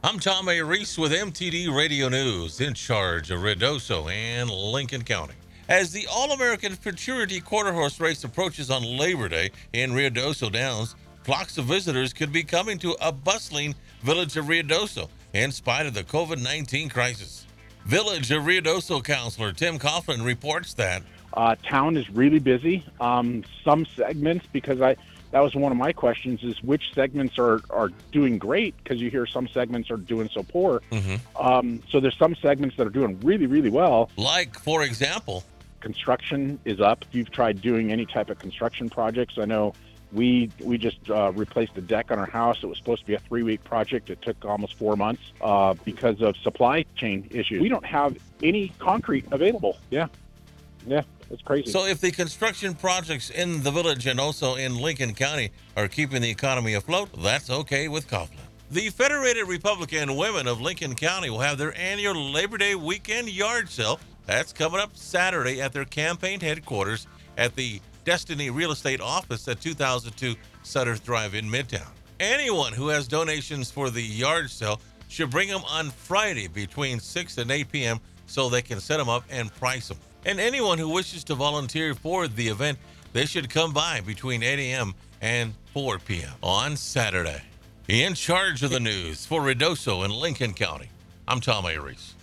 I'm Tom A. Reese with MTD Radio News, in charge of Ruidoso and Lincoln County. As the All-American Futurity Quarter Horse Race approaches on Labor Day in Ruidoso Downs, flocks of visitors could be coming to a bustling village of Ruidoso in spite of the COVID-19 crisis. Village of Ruidoso Counselor Tim Coughlin reports that town is really busy. Some segments, because that was one of my questions, is which segments are doing great, because you hear some segments are doing so poor. So there's some segments that are doing really, really well. Like, for example, construction is up. If you've tried doing any type of construction projects, I know we just replaced a deck on our house. It was supposed to be a 3-week project. It took almost 4 months because of supply chain issues. We don't have any concrete available. Yeah, it's crazy. So if the construction projects in the village and also in Lincoln County are keeping the economy afloat, that's okay with Coughlin. The Federated Republican Women of Lincoln County will have their annual Labor Day weekend yard sale. That's coming up Saturday at their campaign headquarters at the Destiny Real Estate office at 2002 Sutter Drive in Midtown. Anyone who has donations for the yard sale should bring them on Friday between 6 and 8 p.m. so they can set them up and price them. And anyone who wishes to volunteer for the event, they should come by between 8 a.m. and 4 p.m. on Saturday. In charge of the news for Ruidoso and Lincoln County, I'm Tom A. Reese.